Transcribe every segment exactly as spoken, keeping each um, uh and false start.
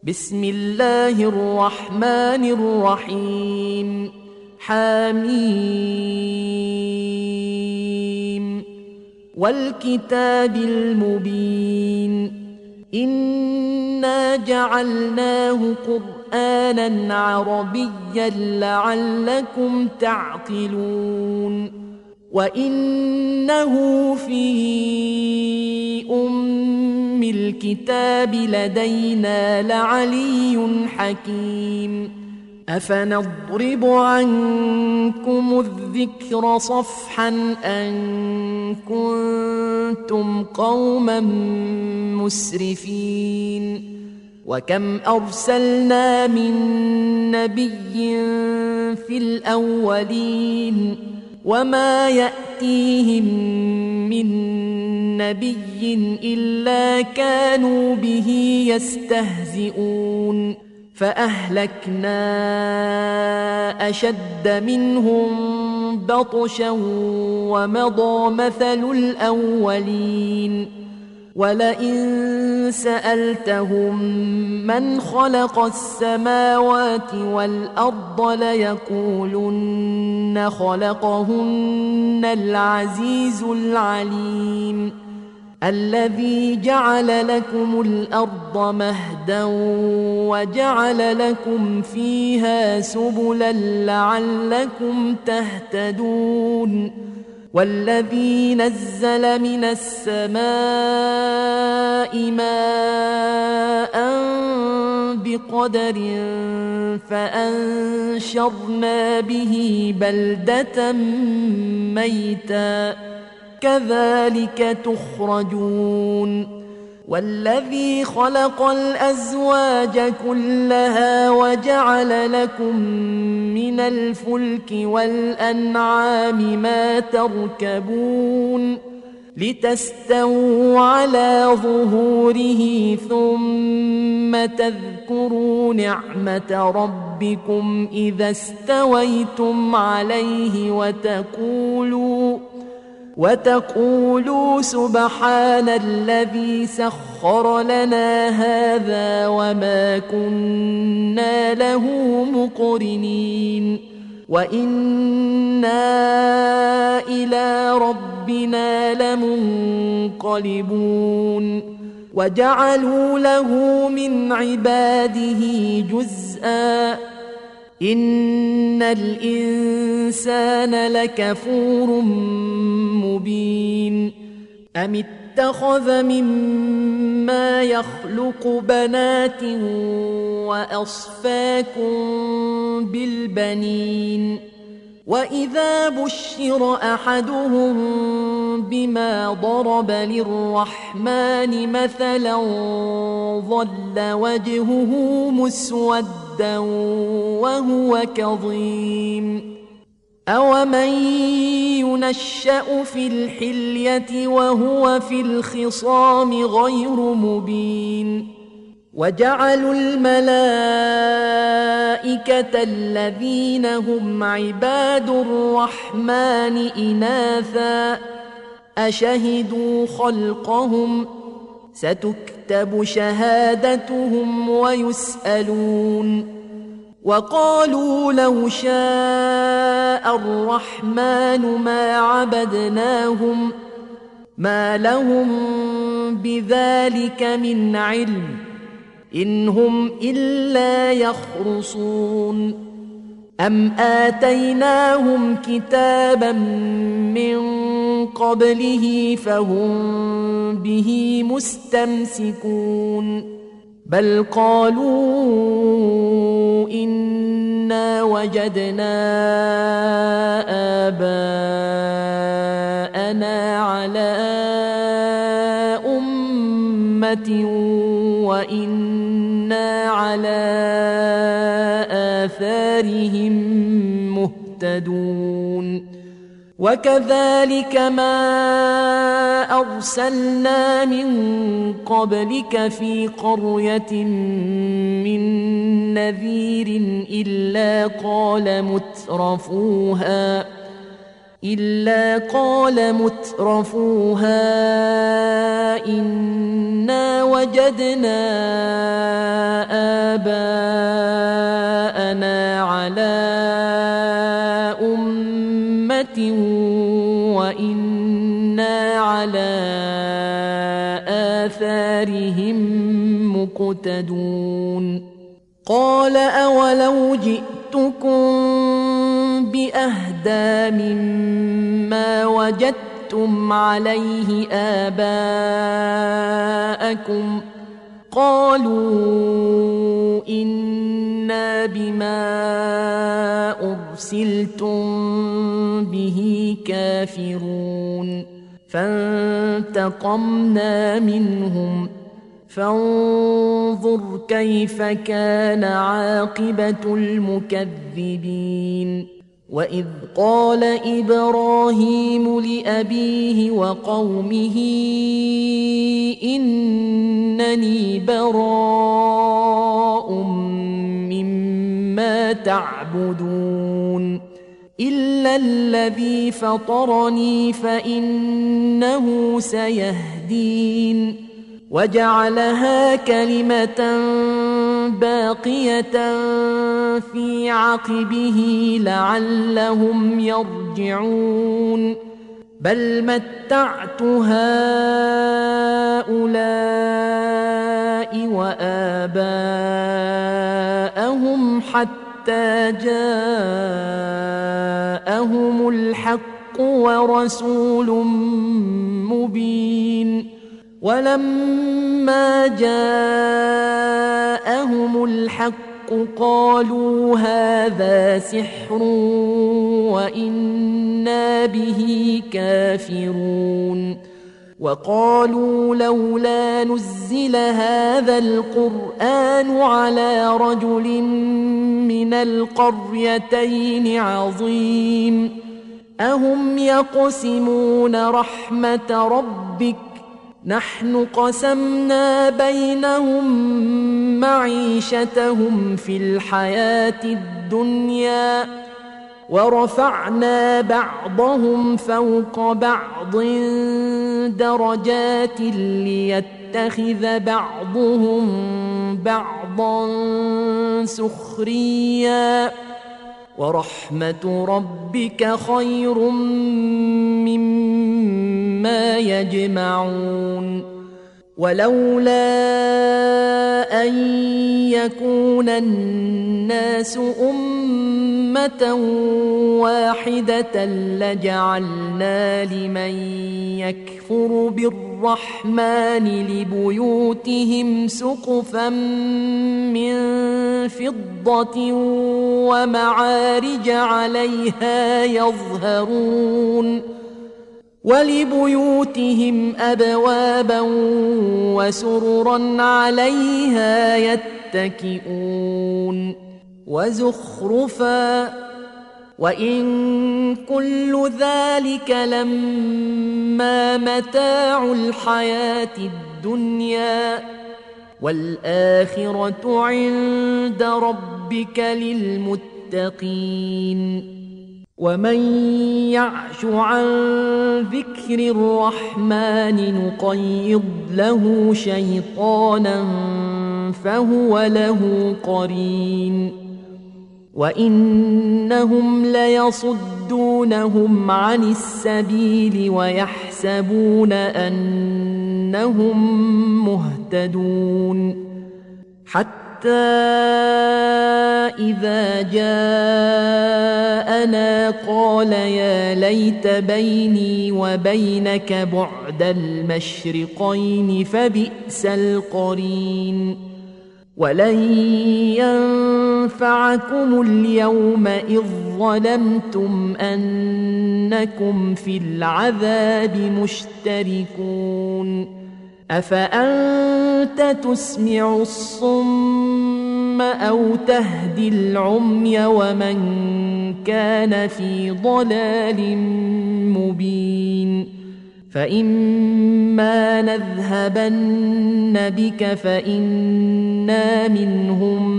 بسم الله الرحمن الرحيم. حميم والكتاب المبين إنا جعلناه قرآنا عربيا لعلكم تعقلون وإنه في أم الكتاب لدينا لعلي حكيم أفنضرب عنكم الذكر صفحا أن كنتم قوما مسرفين وكم أرسلنا من نبي في الأولين وما يأتيهم من نبي إلا كانوا به يستهزئون فأهلكنا أشد منهم بطشا ومضى مثل الأولين ولئن سألتهم من خلق السماوات والأرض ليقولن خلقهن العزيز العليم الذي جعل لكم الأرض مهدا وجعل لكم فيها سبلا لعلكم تهتدون والذي نزل من السماء ماء بقدر فأنشرنا به بلدة ميتا كذلك تخرجون والذي خلق الأزواج كلها وجعل لكم من الفلك والأنعام ما تركبون لتستووا على ظهوره ثم تذكروا نعمة ربكم إذا استويتم عليه وتقولوا وتقولوا سبحان الذي سخر لنا هذا وما كنا له مقرنين وإنا إلى ربنا لمنقلبون وجعلوا له من عباده جزءا إن الإنسان لكفور مبين أم اتخذ مما يخلق بنات وأصفاكم بالبنين وإذا بشر أحدهم بما ضرب للرحمن مثلا ظل وجهه مسودا وهو كظيم أومن ينشأ في الحلية وهو في الخصام غير مبين وجعلوا الملائكة الذين هم عباد الرحمن إناثا أشهدوا خلقهم ستكتب شهادتهم ويسألون وقالوا لو شاء الرحمن ما عبدناهم ما لهم بذلك من علم إن هم إلا يخرصون أم آتيناهم كتابا من قبله فهم به مستمسكون بل قالوا إنا وجدنا آباءنا على أمة وإنا على آثارهم مهتدون وكذلك ما أرسلنا من قبلك في قرية من نذير إلا قال مترفوها إلا قال مترفوها إنا وجدنا آباءنا على أمة وإنا على آثارهم مقتدون قال أولو جئتكم بأهدى مما وجدتم عليه آباءكم قالوا إنا بما أرسلتم به كافرون فانتقمنا منهم فانظر كيف كان عاقبة المكذبين وإذ قال إبراهيم لأبيه وقومه إنني براء مما تعبدون إلا الذي فطرني فإنه سيهدين وجعلها كلمة باقية في عقبه لعلهم يرجعون بل متعت هؤلاء وآباءهم حتى جاءهم الحق ورسول مبين ولما جاءهم الحق قالوا هذا سحر وإنا به كافرون وقالوا لولا نزل هذا القرآن على رجل من القريتين عظيم أهم يقسمون رحمة ربك نحن قسمنا بينهم معيشتهم في الحياة الدنيا ورفعنا بعضهم فوق بعض درجات ليتخذ بعضهم بعضا سخريا ورحمة ربك خير مما يجمعون ولولا أن يكون الناس أمة واحدة لجعلنا لمن يكفر بالرحمن لبيوتهم سقفا من فضة ومعارج عليها يظهرون ولبيوتهم أبوابا وسررا عليها يتكئون وزخرفا وإن كل ذلك لما متاع الحياة الدنيا والآخرة عند ربك للمتقين ومن يعش عن ذكر الرحمن نقيض له شيطانا فهو له قرين وإنهم ليصدونهم عن السبيل ويحسبون أنهم مهتدون حتى حتى إذا جاءنا قال يا ليت بيني وبينك بعد المشرقين فبئس القرين ولن ينفعكم اليوم إذ ظلمتم أنكم في العذاب مشتركون أفأنت تسمع الصم أو تهدي العمي ومن كان في ضلال مبين فإما نذهبن بك فإنا منهم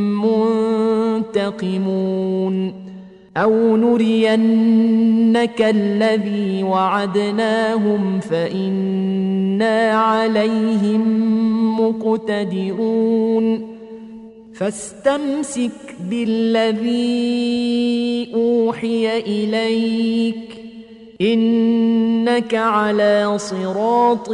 منتقمون أو نرينك الذي وعدناهم فإنا عليهم مقتدرون فاستمسك بالذي أوحي إليك إنك على صراط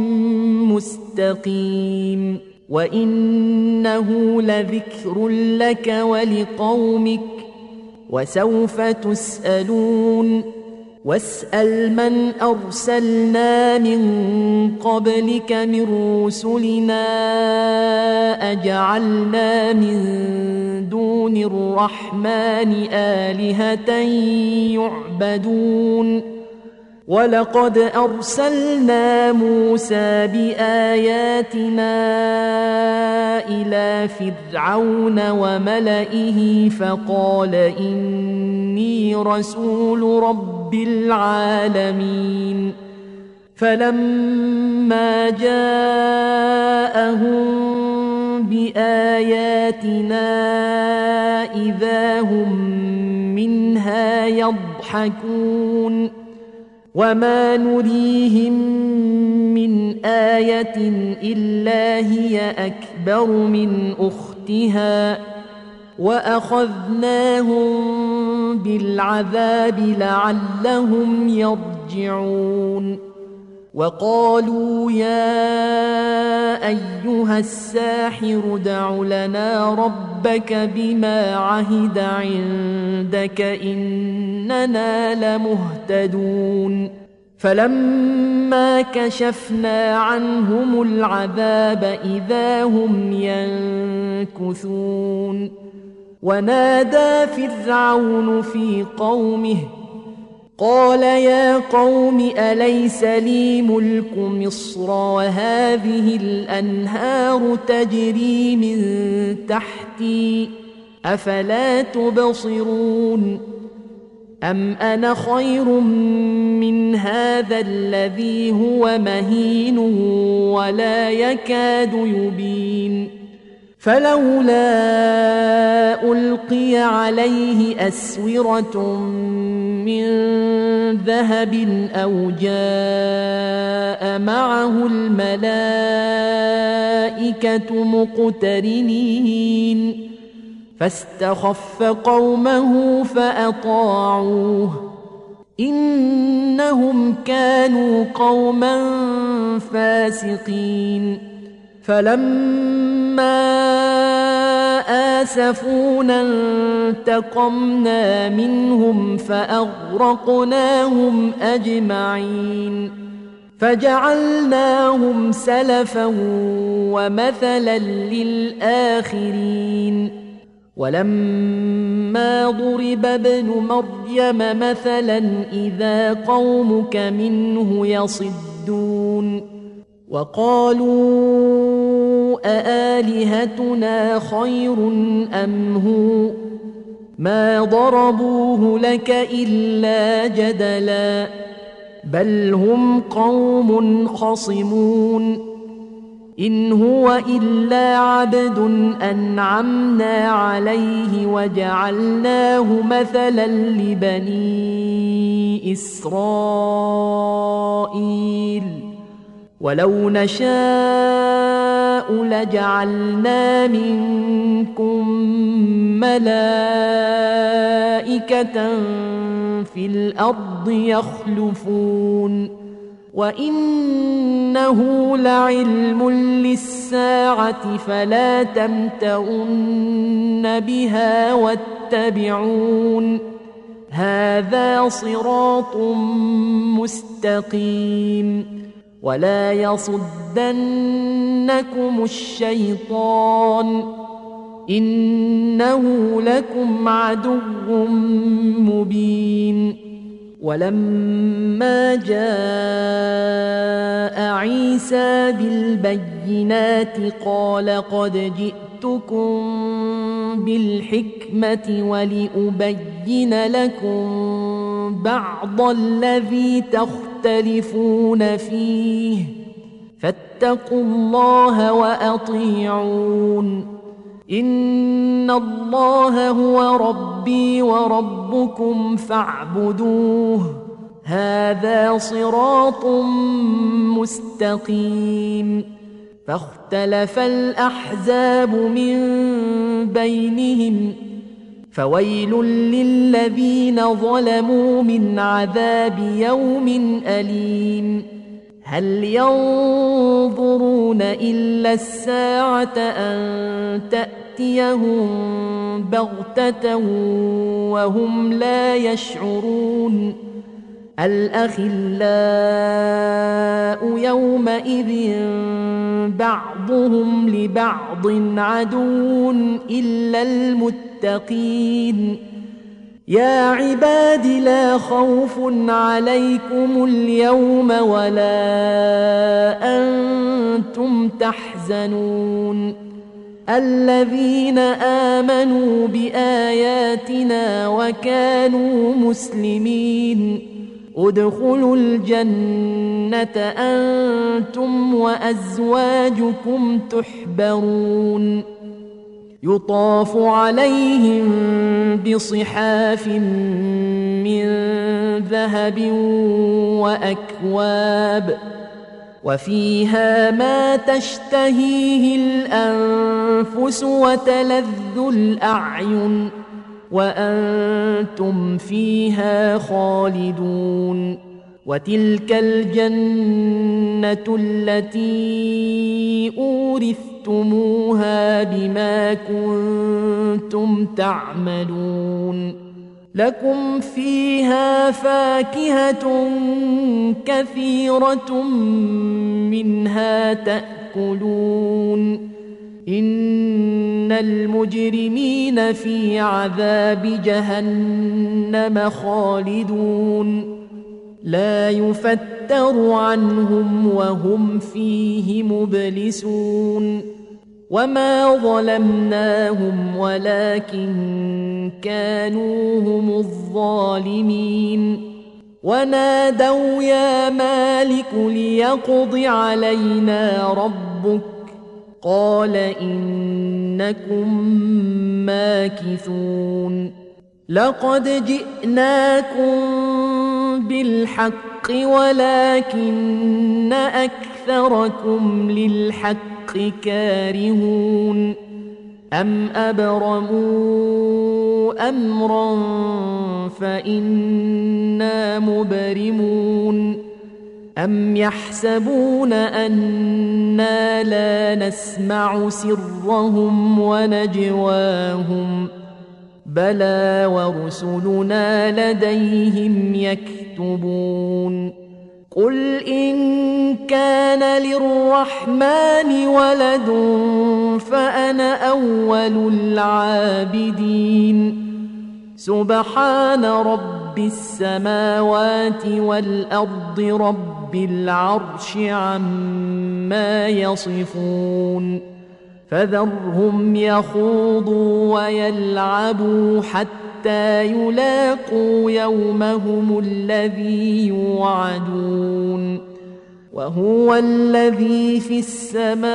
مستقيم وإنه لذكر لك ولقومك وسوف تسألون واسأل من أرسلنا من قبلك من رسلنا أجعلنا من دون الرحمن آلهة يعبدون ولقد أرسلنا موسى بآياتنا إلى فرعون وملئه فقال إني رسول رب العالمين فلما جاءهم بآياتنا إذا هم منها يضحكون وما نريهم من آية إلا هي أكبر من أختها وأخذناهم بالعذاب لعلهم يرجعون وقالوا يا أيها الساحر ادع لنا ربك بما عهد عندك إننا لمهتدون فلما كشفنا عنهم العذاب إذا هم ينكثون ونادى فرعون في قومه قال يا قوم أليس لي ملك مصر وهذه الأنهار تجري من تحتي أفلا تبصرون أم أنا خير من هذا الذي هو مهين ولا يكاد يبين فلولا ألقي عليه أسورة من ذهب أو جاء معه الملائكة مقترنين فاستخف قومه فأطاعوه إنهم كانوا قوما فاسقين فلما آسفونا انتقمنا منهم فأغرقناهم أجمعين فجعلناهم سلفا ومثلا للآخرين ولما ضرب ابن مريم مثلا إذا قومك منه يصدون وقالوا أآلهتنا خير أم هو ما ضربوه لك إلا جدلا بل هم قوم خصمون إن هو إلا عبد أنعمنا عليه وجعلناه مثلا لبني إسرائيل ولو نشاء لجعلنا منكم ملائكة في الأرض يخلفون وإنه لعلم للساعة فلا تمترن بها واتبعون هذا صراط مستقيم ولا يصدنكم الشيطان إنه لكم عدو مبين ولما جاء عيسى بالبينات قال قد جئتكم بالحكمة ولأبين لكم بعض الذي تختلفون فيه فاتقوا الله وأطيعون إن الله هو ربي وربكم فاعبدوه هذا صراط مستقيم فاختلف الأحزاب من بينهم فويل للذين ظلموا من عذاب يوم أليم هل ينظرون إلا الساعة أن تأتيهم بغتة وهم لا يشعرون الأخلاء يومئذ بعضهم لبعض عدو إلا المتقين يا عباد لا خوف عليكم اليوم ولا أنتم تحزنون الذين آمنوا بآياتنا وكانوا مسلمين ادخلوا الجنة أنتم وأزواجكم تحبرون يطاف عليهم بصحاف من ذهب وأكواب وفيها ما تشتهيه الأنفس وتلذ الأعين وأنتم فيها خالدون وتلك الجنة التي أورثتموها بما كنتم تعملون لكم فيها فاكهة كثيرة منها تأكلون إن المجرمين في عذاب جهنم خالدون لا يفتر عنهم وهم فيه مبلسون وما ظلمناهم ولكن كانوا هم الظالمين ونادوا يا مالك ليقض علينا ربك قال إنكم ماكثون لقد جئناكم بالحق ولكن أكثركم للحق كارهون أم أبرموا أمرا فإنا مبرمون أم يحسبون أنا لا نسمع سرهم ونجواهم بلى ورسلنا لديهم يكتبون قل إن كان للرحمن ولد فأنا أول العابدين سبحان رب السماوات والأرض رب العرش عما يصفون فذرهم يخوضوا ويلعبوا حتى يلاقوا يومهم الذي يوعدون وهو الذي في السماء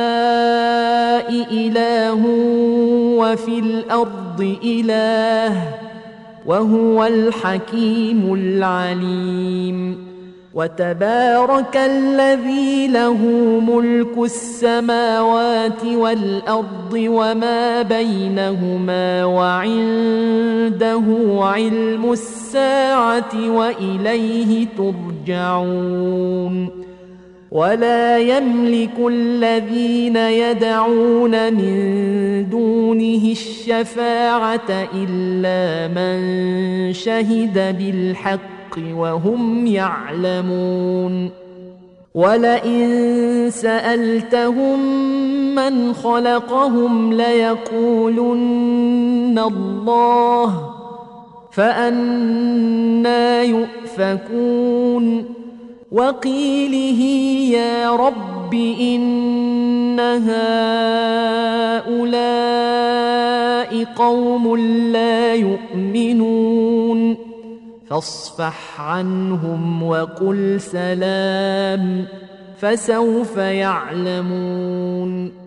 إله وفي الأرض إله وهو الحكيم العليم وتبارك الذي له ملك السماوات والأرض وما بينهما وعنده علم الساعة وإليه ترجعون ولا يملك الذين يدعون من دونه الشفاعة إلا من شهد بالحق وهم يعلمون ولئن سألتهم من خلقهم ليقولن الله فأنى يؤفكون وقيله يا رب إن هؤلاء قوم لا يؤمنون فاصفح عنهم وقل سلام فسوف يعلمون